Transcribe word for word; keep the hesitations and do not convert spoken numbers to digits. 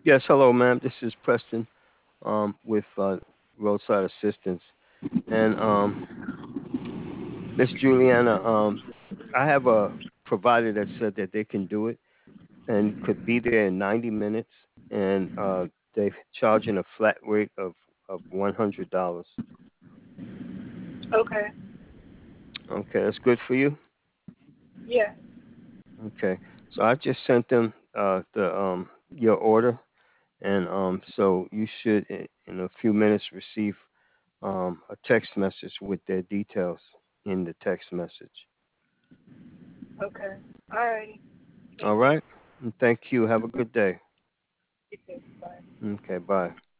Yes, hello, ma'am. This is Preston um, with uh, Roadside Assistance. And um, Miss Juliana, um, I have a provider that said that they can do it and could be there in ninety minutes. And uh, they're charging a flat rate of, of one hundred dollars. Okay. Okay, that's good for you? Yeah. Okay. So I just sent them uh, the um, your order. And um, so you should, i- in a few minutes, receive um, a text message with their details in the text message. Okay. Alrighty. Thank All you. right. And thank you. Have a good day. You too. Bye. Okay. Bye.